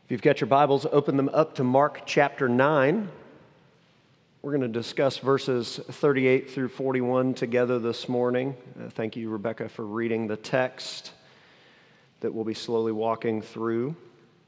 If you've got your Bibles, open them up to Mark chapter 9. We're going to discuss verses 38 through 41 together this morning. Thank you, Rebecca, for reading the text that we'll be slowly walking through.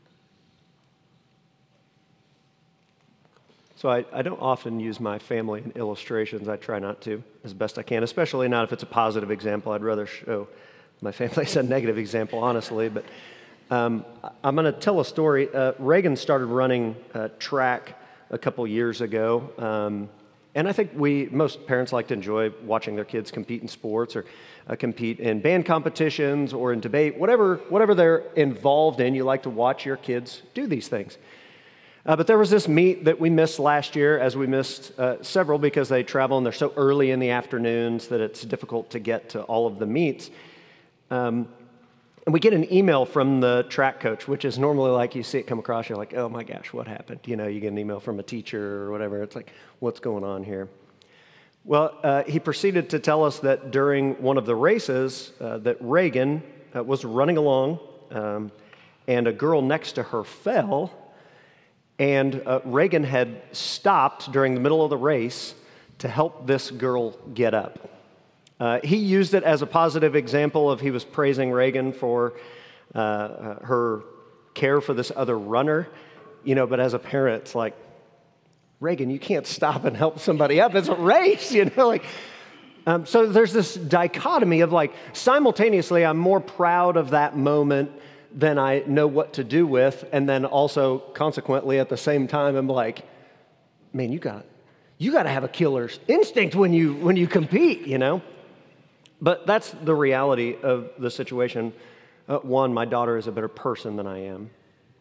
So I don't often use my family in illustrations. I try not to as best I can, especially not if it's a positive example. I'd rather show my family as a negative example, honestly, but I'm going to tell a story. Reagan started running track a couple years ago, and I think most parents like to enjoy watching their kids compete in sports or compete in band competitions or in debate, whatever they're involved in. You like to watch your kids do these things. But there was this meet that we missed last year, as we missed several because they travel and they're so early in the afternoons that it's difficult to get to all of the meets. And we get an email from the track coach, which is normally like you see it come across, you're like, oh my gosh, what happened? You get an email from a teacher or whatever. It's like, what's going on here? Well, he proceeded to tell us that during one of the races that Reagan was running along and a girl next to her fell, and Reagan had stopped during the middle of the race to help this girl get up. He used it as a positive example of he was praising Reagan for her care for this other runner, but as a parent, it's like, Reagan, you can't stop and help somebody up. It's a race, So there's this dichotomy of simultaneously, I'm more proud of that moment than I know what to do with, and then also consequently at the same time, I'm like, man, you got to have a killer's instinct when you compete, But that's the reality of the situation. One, my daughter is a better person than I am.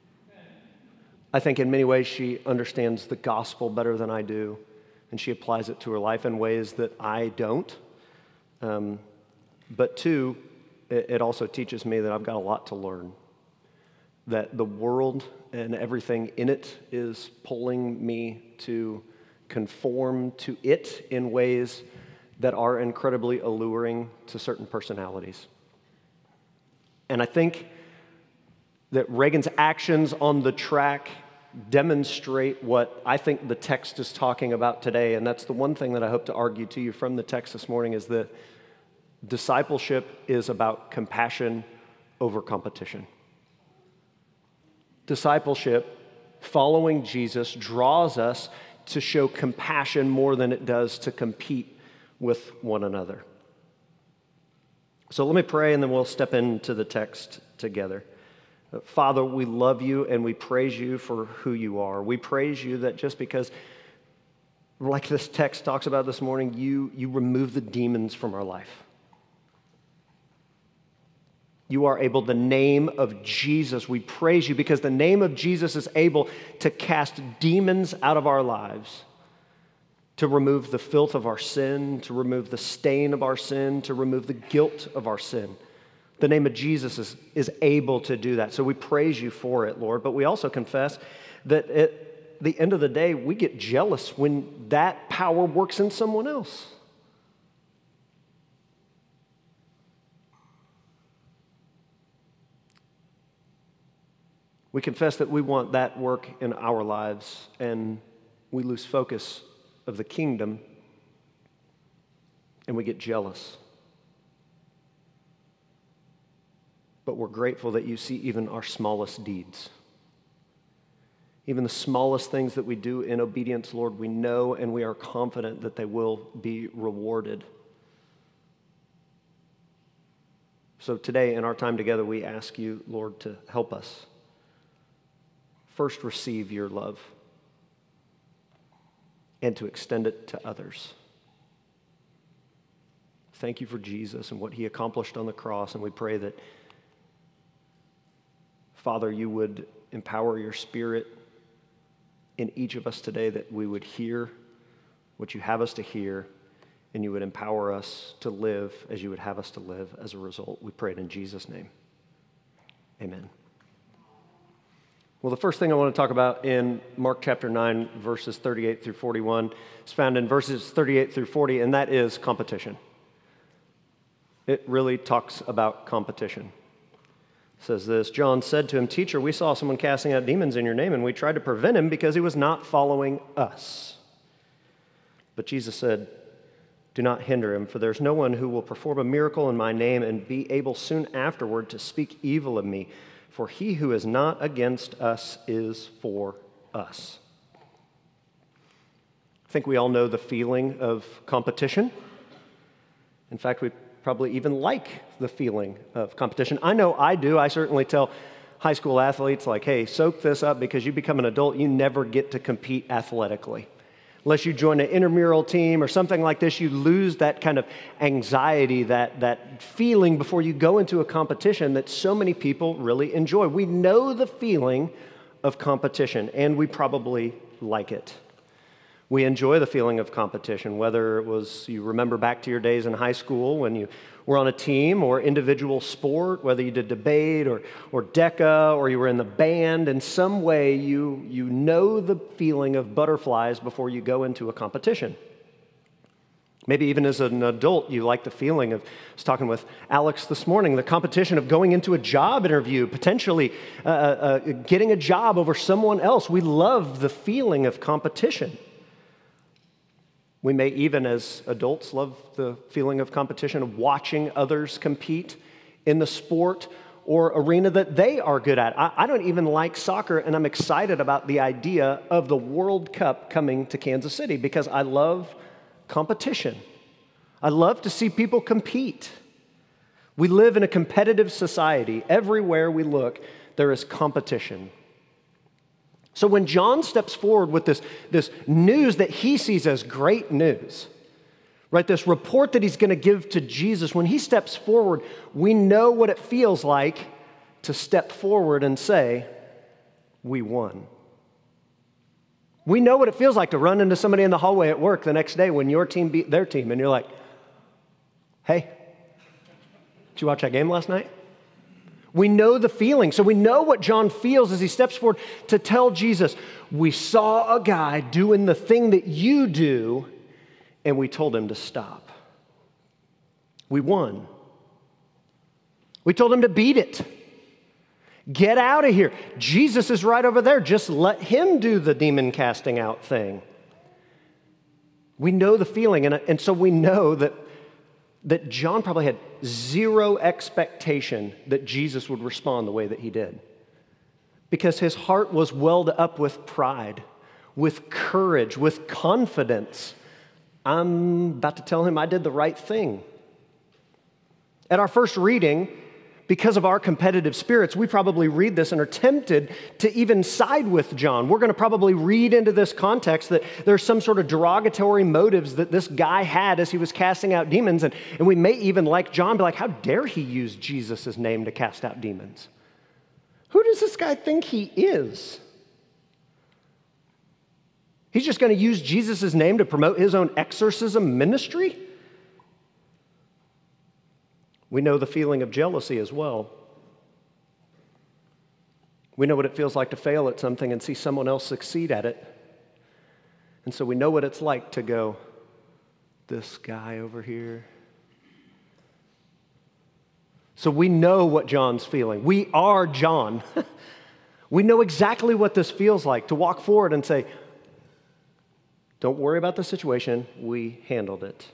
I think in many ways she understands the gospel better than I do, and she applies it to her life in ways that I don't. But two, it also teaches me that I've got a lot to learn, that the world and everything in it is pulling me to conform to it in ways that are incredibly alluring to certain personalities. And I think that Reagan's actions on the track demonstrate what I think the text is talking about today, and that's the one thing that I hope to argue to you from the text this morning, is that discipleship is about compassion over competition. Discipleship, following Jesus, draws us to show compassion more than it does to compete with one another. So let me pray and then we'll step into the text together. Father, we love you and we praise you for who you are. We praise you that just because, like this text talks about this morning, you remove the demons from our life. You are able, the name of Jesus, we praise you because the name of Jesus is able to cast demons out of our lives, to remove the filth of our sin, to remove the stain of our sin, to remove the guilt of our sin. The name of Jesus is able to do that. So we praise you for it, Lord. But we also confess that at the end of the day, we get jealous when that power works in someone else. We confess that we want that work in our lives, and we lose focus of the kingdom, and we get jealous. But we're grateful that you see even our smallest deeds. Even the smallest things that we do in obedience, Lord, we know and we are confident that they will be rewarded. So today, in our time together, we ask you, Lord, to help us. First, receive your love and to extend it to others. Thank you for Jesus and what he accomplished on the cross, and we pray that, Father, you would empower your Spirit in each of us today, that we would hear what you have us to hear, and you would empower us to live as you would have us to live as a result. We pray it in Jesus' name. Amen. Well, the first thing I want to talk about in Mark chapter 9, verses 38 through 41, is found in verses 38 through 40, and that is competition. It really talks about competition. says this, John said to him, "Teacher, we saw someone casting out demons in your name, and we tried to prevent him because he was not following us." But Jesus said, "Do not hinder him, for there's no one who will perform a miracle in my name and be able soon afterward to speak evil of me. For he who is not against us is for us." I think we all know the feeling of competition. In fact, we probably even like the feeling of competition. I know I do. I certainly tell high school athletes, like, hey, soak this up because you become an adult, you never get to compete athletically. Unless you join an intramural team or something like this, you lose that kind of anxiety, that feeling before you go into a competition that so many people really enjoy. We know the feeling of competition, and we probably like it. We enjoy the feeling of competition, whether it was you remember back to your days in high school when you were on a team or individual sport, whether you did debate or DECA or you were in the band. In some way, you know the feeling of butterflies before you go into a competition. Maybe even as an adult, you like the feeling of, I was talking with Alex this morning, the competition of going into a job interview, potentially getting a job over someone else. We love the feeling of competition. We may even, as adults, love the feeling of competition, of watching others compete in the sport or arena that they are good at. I don't even like soccer, and I'm excited about the idea of the World Cup coming to Kansas City because I love competition. I love to see people compete. We live in a competitive society. Everywhere we look, there is competition. So when John steps forward with this news that he sees as great news, right, this report that he's going to give to Jesus, when he steps forward, we know what it feels like to step forward and say, we won. We know what it feels like to run into somebody in the hallway at work the next day when your team beat their team, and you're like, hey, did you watch that game last night? We know the feeling. So we know what John feels as he steps forward to tell Jesus, we saw a guy doing the thing that you do, and we told him to stop. We won. We told him to beat it. Get out of here. Jesus is right over there. Just let him do the demon casting out thing. We know the feeling, and so we know that John probably had zero expectation that Jesus would respond the way that he did. Because his heart was welled up with pride, with courage, with confidence. I'm about to tell him I did the right thing. At our first reading, because of our competitive spirits, we probably read this and are tempted to even side with John. We're going to probably read into this context that there's some sort of derogatory motives that this guy had as he was casting out demons. And we may even, like John, be like, how dare he use Jesus' name to cast out demons? Who does this guy think he is? He's just going to use Jesus' name to promote his own exorcism ministry? We know the feeling of jealousy as well. We know what it feels like to fail at something and see someone else succeed at it. And so we know what it's like to go, this guy over here. So we know what John's feeling. We are John. We know exactly what this feels like to walk forward and say, don't worry about the situation, we handled it.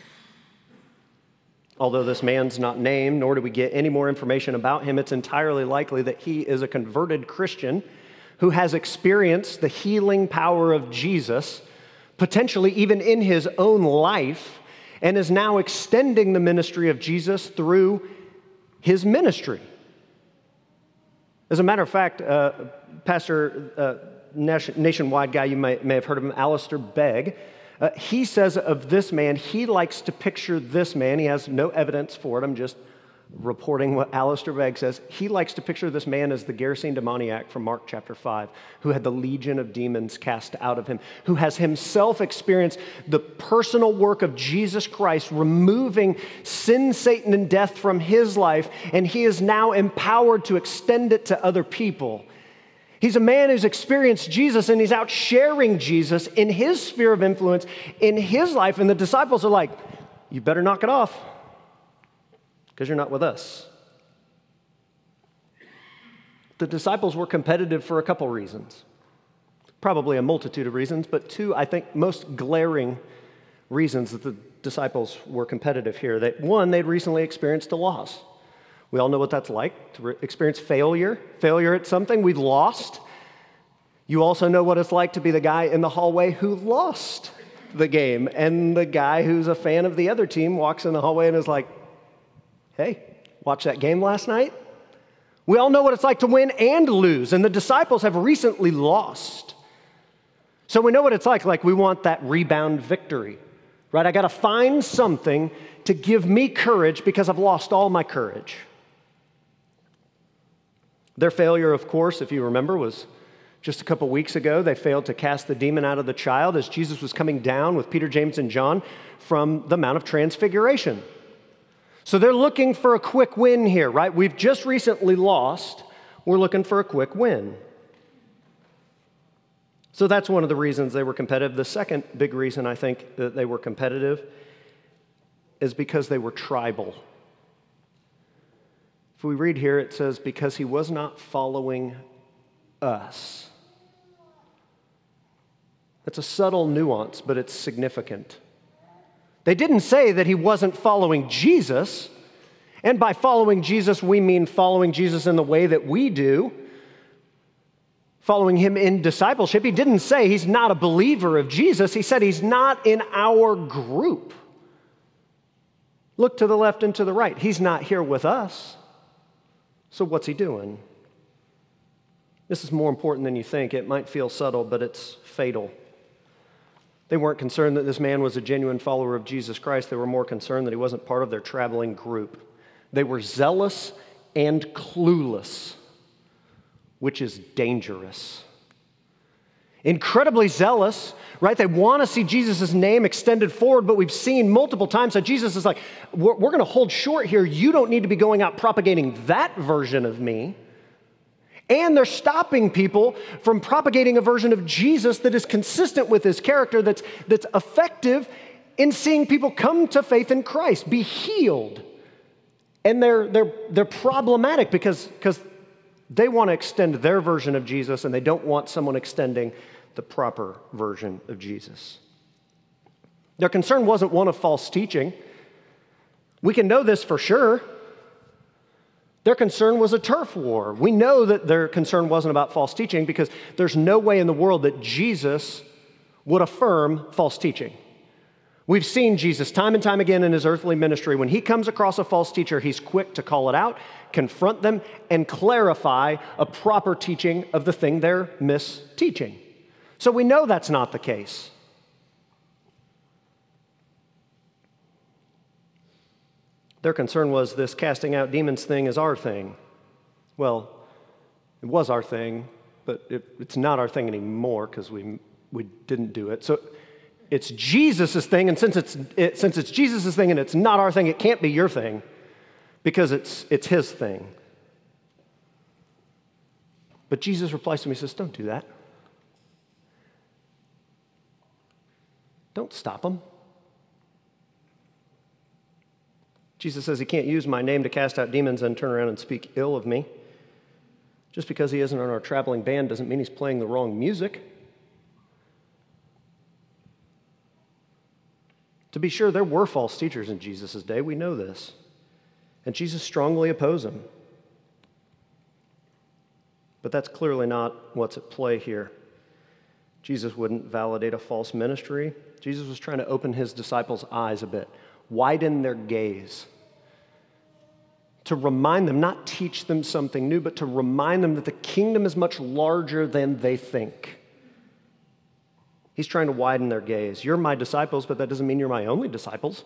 Although this man's not named, nor do we get any more information about him, it's entirely likely that he is a converted Christian who has experienced the healing power of Jesus, potentially even in his own life, and is now extending the ministry of Jesus through his ministry. As a matter of fact, Pastor, nationwide guy, you may have heard of him, Alistair Begg, he says of this man, he likes to picture this man. He has no evidence for it. I'm just reporting what Alistair Begg says. He likes to picture this man as the Gerasene demoniac from Mark chapter 5, who had the legion of demons cast out of him, who has himself experienced the personal work of Jesus Christ, removing sin, Satan, and death from his life, and he is now empowered to extend it to other people. He's a man who's experienced Jesus, and he's out sharing Jesus in his sphere of influence, in his life. And the disciples are like, you better knock it off, because you're not with us. The disciples were competitive for a couple reasons. Probably a multitude of reasons, but two, I think, most glaring reasons that the disciples were competitive here. One, they'd recently experienced a loss. We all know what that's like, to experience failure at something we've lost. You also know what it's like to be the guy in the hallway who lost the game, and the guy who's a fan of the other team walks in the hallway and is like, hey, watch that game last night? We all know what it's like to win and lose, and the disciples have recently lost. So we know what it's like we want that rebound victory, right? I got to find something to give me courage because I've lost all my courage. Their failure, of course, if you remember, was just a couple weeks ago. They failed to cast the demon out of the child as Jesus was coming down with Peter, James, and John from the Mount of Transfiguration. So they're looking for a quick win here, right? We've just recently lost. We're looking for a quick win. So that's one of the reasons they were competitive. The second big reason I think that they were competitive is because they were tribal. If we read here, it says, because he was not following us. That's a subtle nuance, but it's significant. They didn't say that he wasn't following Jesus, and by following Jesus, we mean following Jesus in the way that we do, following him in discipleship. He didn't say he's not a believer of Jesus. He said he's not in our group. Look to the left and to the right. He's not here with us. So what's he doing? This is more important than you think. It might feel subtle, but it's fatal. They weren't concerned that this man was a genuine follower of Jesus Christ. They were more concerned that he wasn't part of their traveling group. They were zealous and clueless, which is dangerous. Incredibly zealous, right? They want to see Jesus' name extended forward, but we've seen multiple times that Jesus is like, we're going to hold short here. You don't need to be going out propagating that version of me. And they're stopping people from propagating a version of Jesus that is consistent with his character, that's effective in seeing people come to faith in Christ, be healed. And they're problematic because they want to extend their version of Jesus, and they don't want someone extending the proper version of Jesus. Their concern wasn't one of false teaching. We can know this for sure. Their concern was a turf war. We know that their concern wasn't about false teaching because there's no way in the world that Jesus would affirm false teaching. We've seen Jesus time and time again in his earthly ministry. When he comes across a false teacher, he's quick to call it out, confront them, and clarify a proper teaching of the thing they're misteaching. So we know that's not the case. Their concern was this casting out demons thing is our thing. Well, it was our thing, but it's not our thing anymore because we didn't do it. So it's Jesus' thing, and since it's Jesus' thing and it's not our thing, it can't be your thing because it's his thing. But Jesus replies to me, he says, don't do that. Don't stop him. Jesus says he can't use my name to cast out demons and turn around and speak ill of me. Just because he isn't on our traveling band doesn't mean he's playing the wrong music. To be sure, there were false teachers in Jesus' day. We know this. And Jesus strongly opposed them. But that's clearly not what's at play here. Jesus wouldn't validate a false ministry. Jesus was trying to open his disciples' eyes a bit, widen their gaze, to remind them, not teach them something new, but to remind them that the kingdom is much larger than they think. He's trying to widen their gaze. You're my disciples, but that doesn't mean you're my only disciples.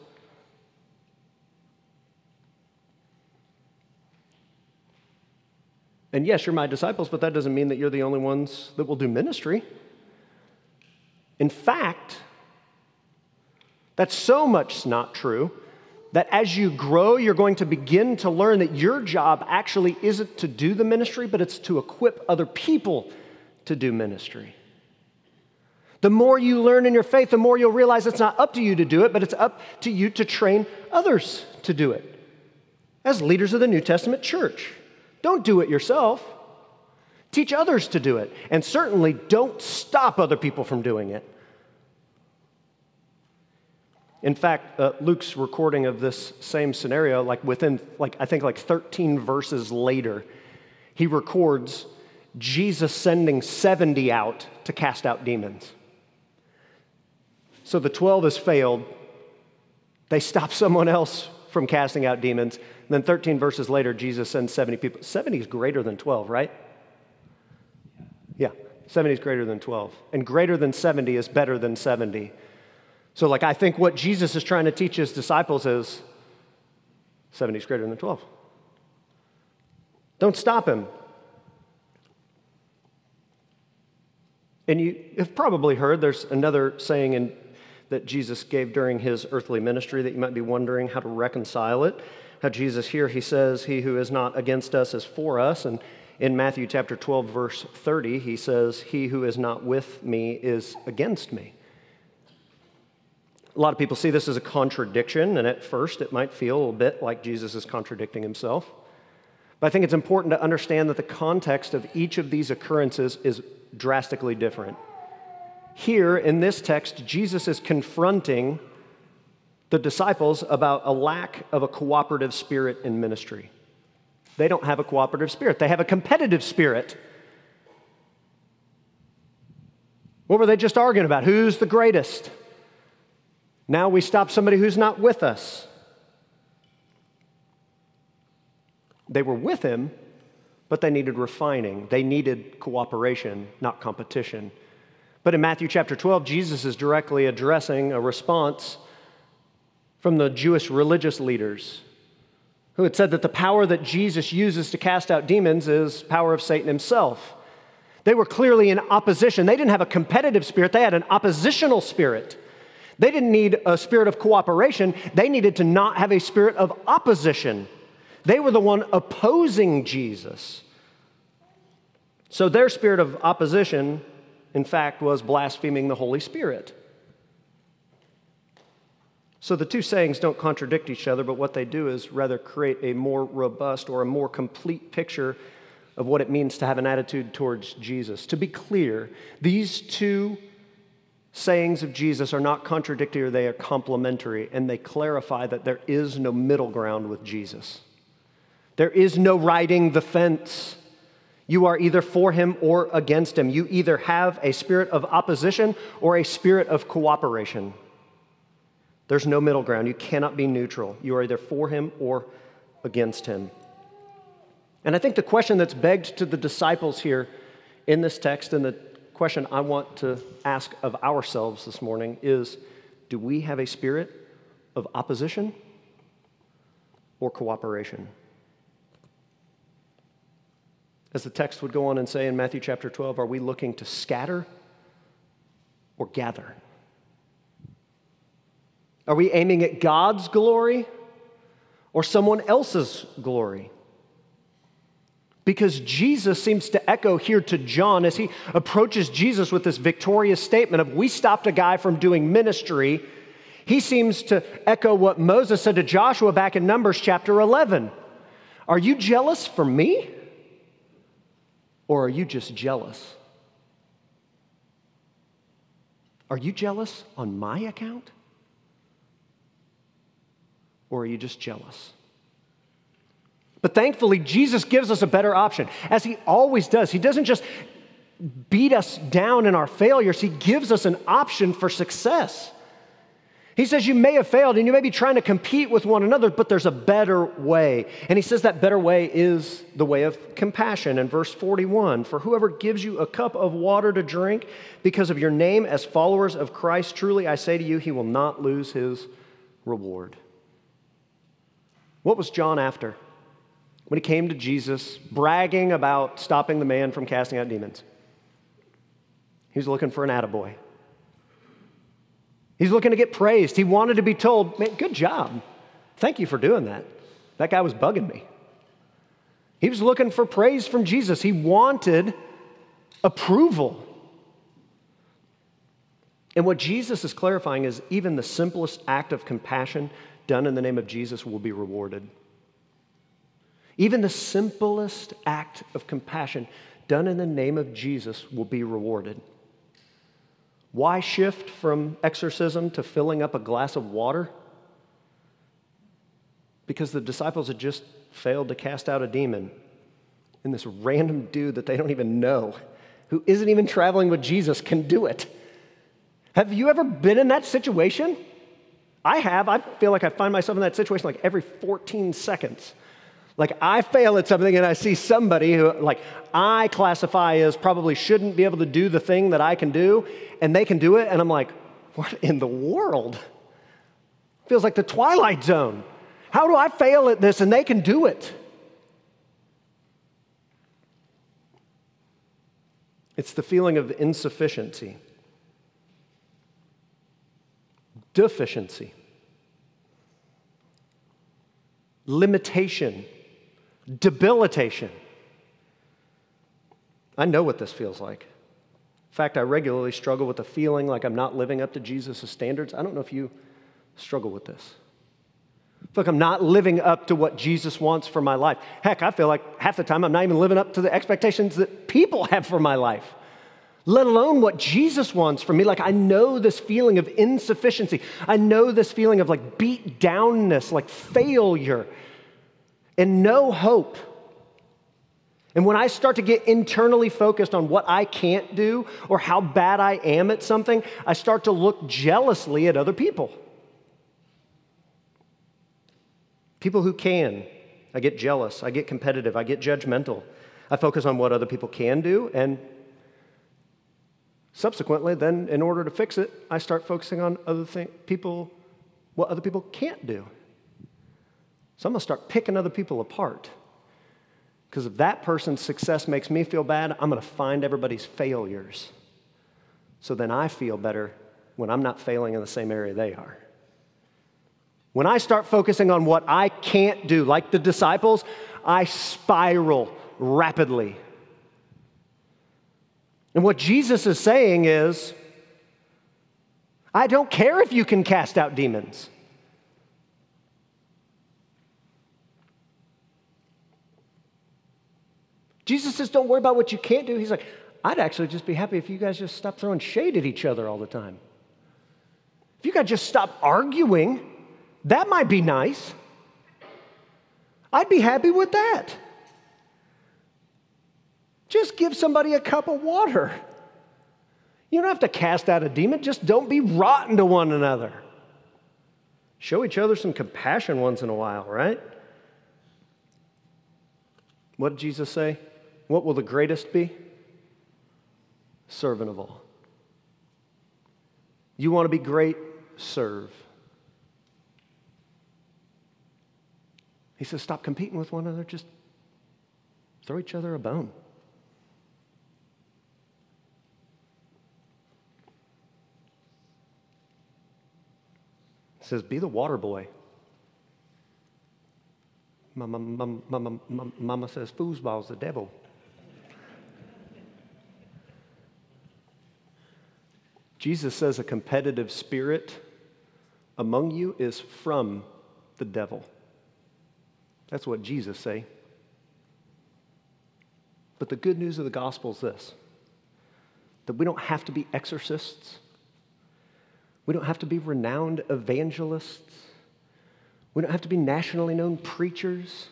And yes, you're my disciples, but that doesn't mean that you're the only ones that will do ministry. In fact, that's so much not true that as you grow, you're going to begin to learn that your job actually isn't to do the ministry, but it's to equip other people to do ministry. The more you learn in your faith, the more you'll realize it's not up to you to do it, but it's up to you to train others to do it. As leaders of the New Testament church, don't do it yourself. Teach others to do it. And certainly don't stop other people from doing it. In fact, Luke's recording of this same scenario, within 13 verses later, he records Jesus sending 70 out to cast out demons. So the 12 has failed. They stop someone else from casting out demons. And then 13 verses later, Jesus sends 70 people. 70 is greater than 12, right? Yeah, 70 is greater than 12. And greater than 70 is better than 70. So I think what Jesus is trying to teach his disciples is 70 is greater than 12. Don't stop him. And you have probably heard there's another saying that Jesus gave during his earthly ministry that you might be wondering how to reconcile it. How Jesus here, he says, he who is not against us is for us. And in Matthew chapter 12, verse 30, he says, he who is not with me is against me. A lot of people see this as a contradiction, and at first it might feel a little bit like Jesus is contradicting himself. But I think it's important to understand that the context of each of these occurrences is drastically different. Here in this text, Jesus is confronting the disciples about a lack of a cooperative spirit in ministry. They don't have a cooperative spirit. They have a competitive spirit. What were they just arguing about? Who's the greatest? Now we stop somebody who's not with us. They were with him, but they needed refining. They needed cooperation, not competition. But in Matthew chapter 12, Jesus is directly addressing a response from the Jewish religious leaders who had said that the power that Jesus uses to cast out demons is power of Satan himself. They were clearly in opposition. They didn't have a competitive spirit. They had an oppositional spirit. They didn't need a spirit of cooperation. They needed to not have a spirit of opposition. They were the one opposing Jesus. So their spirit of opposition, in fact, was blaspheming the Holy Spirit. So the two sayings don't contradict each other, but what they do is rather create a more robust or a more complete picture of what it means to have an attitude towards Jesus. To be clear, these two sayings of Jesus are not contradictory, they are complementary, and they clarify that there is no middle ground with Jesus. There is no riding the fence. You are either for him or against him. You either have a spirit of opposition or a spirit of cooperation. There's no middle ground. You cannot be neutral. You are either for him or against him. And I think the question that's begged to the disciples here in this text, and the question I want to ask of ourselves this morning is, do we have a spirit of opposition or cooperation? As the text would go on and say in Matthew chapter 12, are we looking to scatter or gather? Are we aiming at God's glory or someone else's glory? Because Jesus seems to echo here to John as he approaches Jesus with this victorious statement of, we stopped a guy from doing ministry. He seems to echo what Moses said to Joshua back in Numbers chapter 11. Are you jealous for me? Or are you just jealous? Are you jealous on my account? Or are you just jealous? But thankfully, Jesus gives us a better option, as he always does. He doesn't just beat us down in our failures. He gives us an option for success. He says you may have failed and you may be trying to compete with one another, but there's a better way. And he says that better way is the way of compassion. In verse 41, for whoever gives you a cup of water to drink because of your name as followers of Christ, truly I say to you, he will not lose his reward. What was John after when he came to Jesus bragging about stopping the man from casting out demons? He was looking for an attaboy. He's looking to get praised. He wanted to be told, man, good job. Thank you for doing that. That guy was bugging me. He was looking for praise from Jesus. He wanted approval. And what Jesus is clarifying is even the simplest act of compassion done in the name of Jesus will be rewarded. Even the simplest act of compassion done in the name of Jesus will be rewarded. Why shift from exorcism to filling up a glass of water? Because the disciples had just failed to cast out a demon, and this random dude that they don't even know, who isn't even traveling with Jesus, can do it. Have you ever been in that situation? I have. I feel like I find myself in that situation like every 14 seconds. Like I fail at something and I see somebody who like I classify as probably shouldn't be able to do the thing that I can do, and they can do it, and I'm like, what in the world? Feels like the Twilight Zone. How do I fail at this and they can do it? It's the feeling of insufficiency, deficiency, limitation, debilitation. I know what this feels like. In fact, I regularly struggle with the feeling like I'm not living up to Jesus' standards. I don't know if you struggle with this. I feel like I'm not living up to what Jesus wants for my life. Heck, I feel like half the time I'm not even living up to the expectations that people have for my life, let alone what Jesus wants for me. Like I know this feeling of insufficiency. I know this feeling of like beat downness, like failure and no hope. And when I start to get internally focused on what I can't do or how bad I am at something, I start to look jealously at other people. People who can. I get jealous. I get competitive. I get judgmental. I focus on what other people can do, and subsequently, then, in order to fix it, I start focusing on what other people can't do. So I'm going to start picking other people apart. Because if that person's success makes me feel bad, I'm going to find everybody's failures. So then I feel better when I'm not failing in the same area they are. When I start focusing on what I can't do, like the disciples, I spiral rapidly. And what Jesus is saying is, I don't care if you can cast out demons. Jesus says, don't worry about what you can't do. He's like, I'd actually just be happy if you guys just stop throwing shade at each other all the time. If you guys just stop arguing, that might be nice. I'd be happy with that. Just give somebody a cup of water. You don't have to cast out a demon. Just don't be rotten to one another. Show each other some compassion once in a while, right? What did Jesus say? What will the greatest be? Servant of all. You want to be great? Serve. He says, stop competing with one another. Just throw each other a bone. He says, be the water boy. Mama says, foosball's the devil. Jesus says a competitive spirit among you is from the devil. That's what Jesus say. But the good news of the gospel is this, that we don't have to be exorcists. We don't have to be renowned evangelists. We don't have to be nationally known preachers.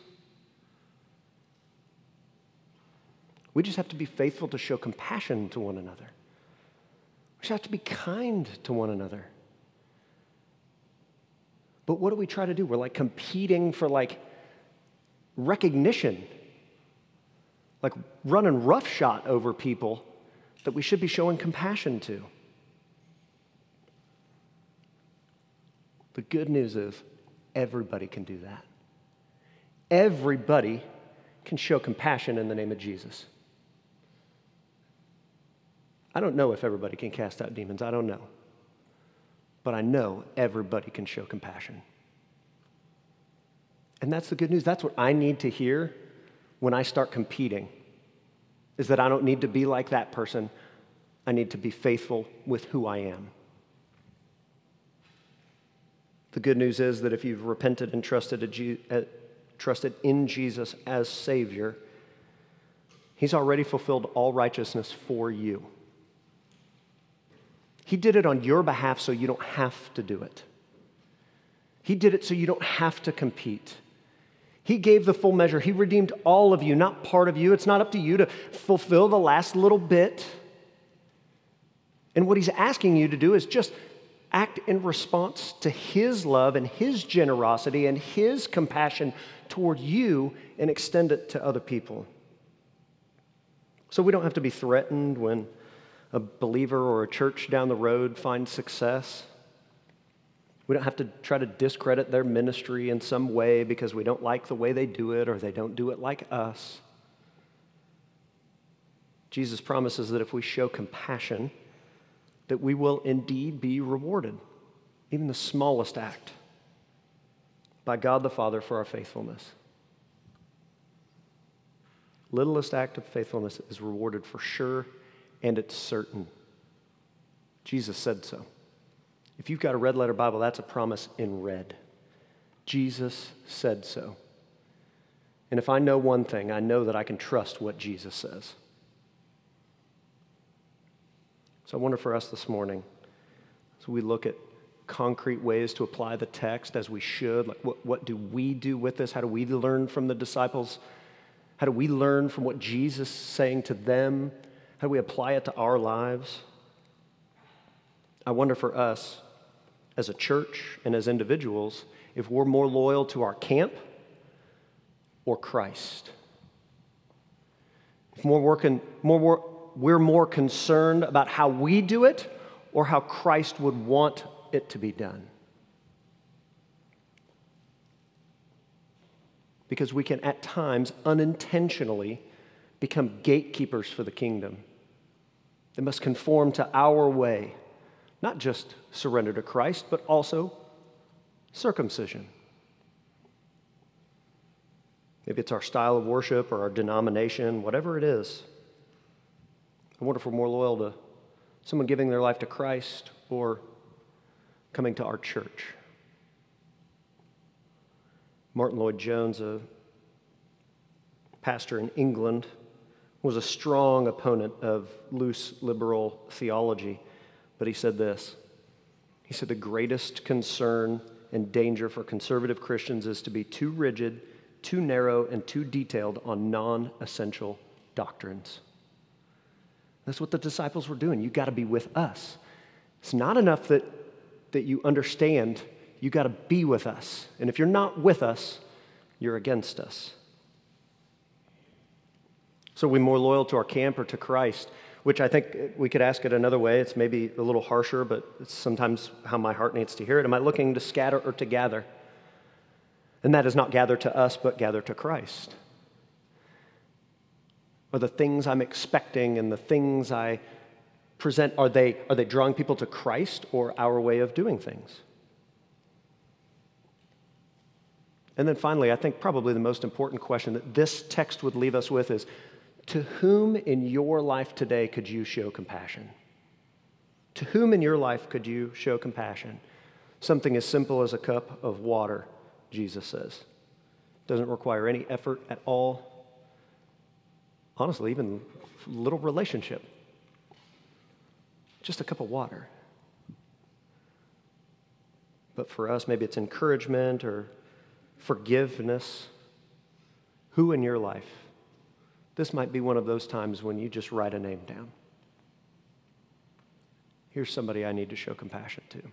We just have to be faithful to show compassion to one another. We just have to be kind to one another. But what do we try to do? We're like competing for like recognition, like running roughshod over people that we should be showing compassion to. The good news is everybody can do that. Everybody can show compassion in the name of Jesus. I don't know if everybody can cast out demons. I don't know. But I know everybody can show compassion. And that's the good news. That's what I need to hear when I start competing, is that I don't need to be like that person. I need to be faithful with who I am. The good news is that if you've repented and trusted in Jesus as Savior, He's already fulfilled all righteousness for you. He did it on your behalf so you don't have to do it. He did it so you don't have to compete. He gave the full measure. He redeemed all of you, not part of you. It's not up to you to fulfill the last little bit. And what he's asking you to do is just act in response to his love and his generosity and his compassion toward you and extend it to other people. So we don't have to be threatened when a believer or a church down the road finds success. We don't have to try to discredit their ministry in some way because we don't like the way they do it or they don't do it like us. Jesus promises that if we show compassion, that we will indeed be rewarded, even the smallest act, by God the Father for our faithfulness. Littlest act of faithfulness is rewarded for sure, and it's certain. Jesus said so. If you've got a red letter Bible, that's a promise in red. Jesus said so. And if I know one thing, I know that I can trust what Jesus says. So I wonder for us this morning, as we look at concrete ways to apply the text as we should, like what do we do with this? How do we learn from the disciples? How do we learn from what Jesus is saying to them? How do we apply it to our lives? I wonder for us, as a church and as individuals, if we're more loyal to our camp or Christ. If we're more concerned about how we do it or how Christ would want it to be done. Because we can at times unintentionally become gatekeepers for the kingdom. They must conform to our way. Not just surrender to Christ, but also circumcision. Maybe it's our style of worship or our denomination, whatever it is. I wonder if we're more loyal to someone giving their life to Christ or coming to our church. Martin Lloyd-Jones, a pastor in England, was a strong opponent of loose liberal theology. But he said this. He said, the greatest concern and danger for conservative Christians is to be too rigid, too narrow, and too detailed on non-essential doctrines. That's what the disciples were doing. You got to be with us. It's not enough that you understand. You got to be with us. And if you're not with us, you're against us. So are we more loyal to our camp or to Christ? Which I think we could ask it another way. It's maybe a little harsher, but it's sometimes how my heart needs to hear it. Am I looking to scatter or to gather? And that is not gather to us, but gather to Christ. Are the things I'm expecting and the things I present, are they drawing people to Christ or our way of doing things? And then finally, I think probably the most important question that this text would leave us with is, to whom in your life today could you show compassion? To whom in your life could you show compassion? Something as simple as a cup of water, Jesus says. Doesn't require any effort at all. Honestly, even little relationship. Just a cup of water. But for us, maybe it's encouragement or forgiveness. Who in your life? This might be one of those times when you just write a name down. Here's somebody I need to show compassion to.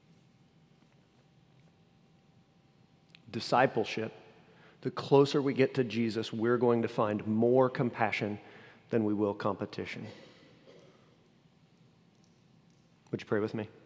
Discipleship, the closer we get to Jesus, we're going to find more compassion than we will competition. Would you pray with me?